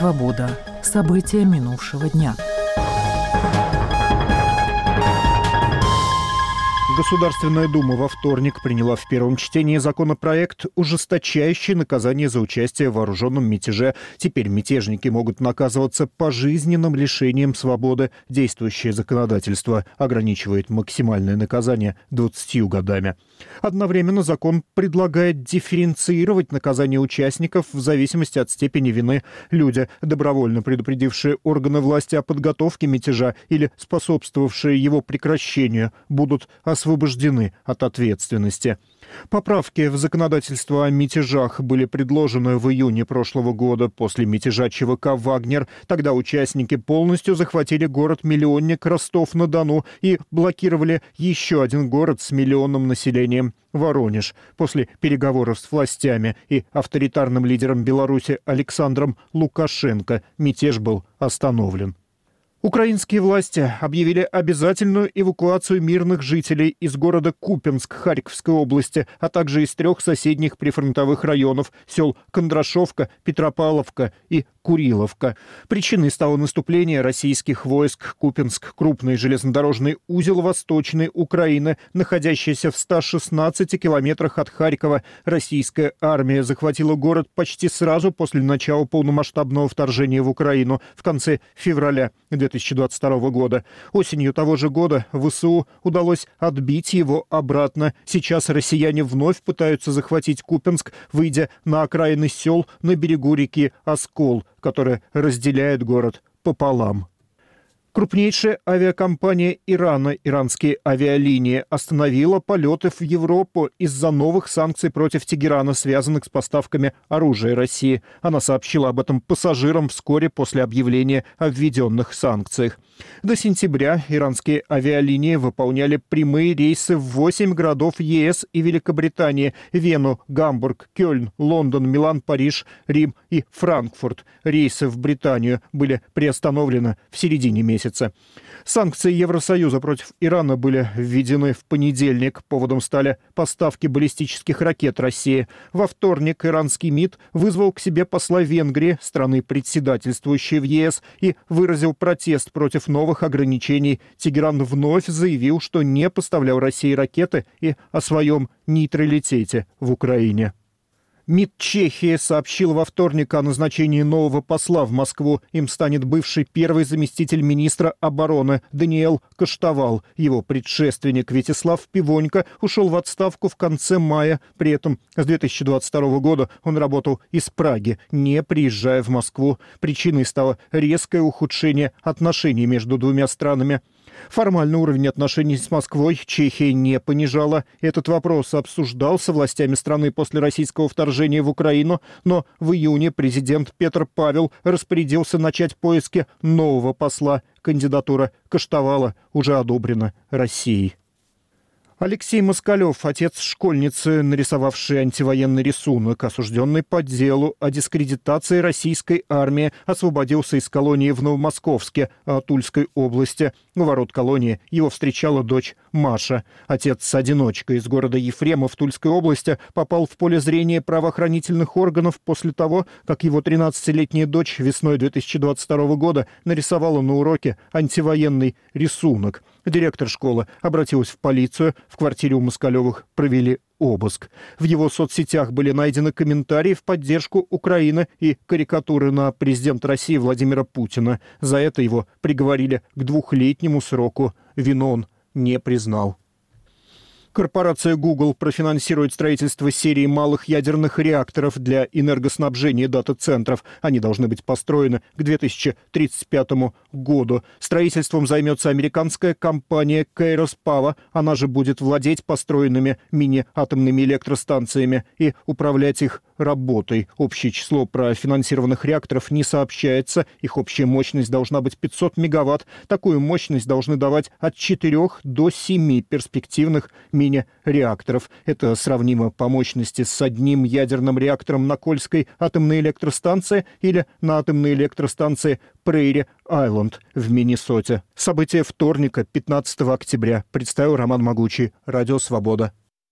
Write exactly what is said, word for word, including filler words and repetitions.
«Свобода». События минувшего дня. Государственная Дума во вторник приняла в первом чтении законопроект, ужесточающий наказание за участие в вооруженном мятеже. Теперь мятежники могут наказываться пожизненным лишением свободы. Действующее законодательство ограничивает максимальное наказание двадцатью годами. Одновременно закон предлагает дифференцировать наказание участников в зависимости от степени вины. Люди, добровольно предупредившие органы власти о подготовке мятежа или способствовавшие его прекращению, будут освобождены освобождены от ответственности. Поправки в законодательство о мятежах были предложены в июне прошлого года после мятежа ЧВК «Вагнер». Тогда участники полностью захватили город-миллионник Ростов-на-Дону и блокировали еще один город с миллионным населением – Воронеж. После переговоров с властями и авторитарным лидером Беларуси Александром Лукашенко мятеж был остановлен. Украинские власти объявили обязательную эвакуацию мирных жителей из города Купянск Харьковской области, а также из трех соседних прифронтовых районов – сел Кондрашовка, Петропавловка и Куриловка. Причиной стало наступление российских войск. Купянск – крупный железнодорожный узел Восточной Украины, находящийся в ста шестнадцати километрах от Харькова. Российская армия захватила город почти сразу после начала полномасштабного вторжения в Украину в конце февраля две тысячи двадцать второго года. Осенью того же года ВСУ удалось отбить его обратно. Сейчас россияне вновь пытаются захватить Купянск, выйдя на окраины сел на берегу реки Оскол, которая разделяет город пополам. Крупнейшая авиакомпания Ирана, иранские авиалинии, остановила полеты в Европу из-за новых санкций против Тегерана, связанных с поставками оружия России. Она сообщила об этом пассажирам вскоре после объявления о введенных санкциях. До сентября иранские авиалинии выполняли прямые рейсы в восемь городов ЕС и Великобритании – Вену, Гамбург, Кёльн, Лондон, Милан, Париж, Рим и Франкфурт. Рейсы в Британию были приостановлены в середине месяца. Санкции Евросоюза против Ирана были введены в понедельник. Поводом стали поставки баллистических ракет России. Во вторник иранский МИД вызвал к себе посла Венгрии, страны, председательствующей в ЕС, и выразил протест против новых ограничений. Тегеран вновь заявил, что не поставлял России ракеты и о своем нейтралитете в Украине. МИД Чехии сообщил во вторник о назначении нового посла в Москву. Им станет бывший первый заместитель министра обороны Даниэл Коштовал. Его предшественник Вячеслав Пивонько ушел в отставку в конце мая. При этом с две тысячи двадцать второго года он работал из Праги, не приезжая в Москву. Причиной стало резкое ухудшение отношений между двумя странами. Формальный уровень отношений с Москвой Чехия не понижала. Этот вопрос обсуждался властями страны после российского вторжения в Украину, но в июне президент Петр Павел распорядился начать поиски нового посла. Кандидатура Коштовала уже одобрена Россией. Алексей Москалев, отец школьницы, нарисовавший антивоенный рисунок, осужденный по делу о дискредитации российской армии, освободился из колонии в Новомосковске, Тульской области. У ворот колонии его встречала дочь Маша. Отец-одиночка из города Ефремов Тульской области попал в поле зрения правоохранительных органов после того, как его тринадцатилетняя дочь весной две тысячи двадцать второго года нарисовала на уроке антивоенный рисунок. Директор школы обратилась в полицию. В квартире у Москалевых провели обыск. В его соцсетях были найдены комментарии в поддержку Украины и карикатуры на президента России Владимира Путина. За это его приговорили к двухлетнему сроку. Вину он не признал. Корпорация Google профинансирует строительство серии малых ядерных реакторов для энергоснабжения дата-центров. Они должны быть построены к две тысячи тридцать пятому году. Строительством займется американская компания Kairos Power. Она же будет владеть построенными мини-атомными электростанциями и управлять их работой. Общее число профинансированных реакторов не сообщается. Их общая мощность должна быть пятьсот мегаватт. Такую мощность должны давать от четырёх до семи перспективных мини-реакторов. Это сравнимо по мощности с одним ядерным реактором на Кольской атомной электростанции или на атомной электростанции Прейри-Айленд в Миннесоте. События вторника, пятнадцатого октября. Представил Роман Могучий. Радио «Свобода».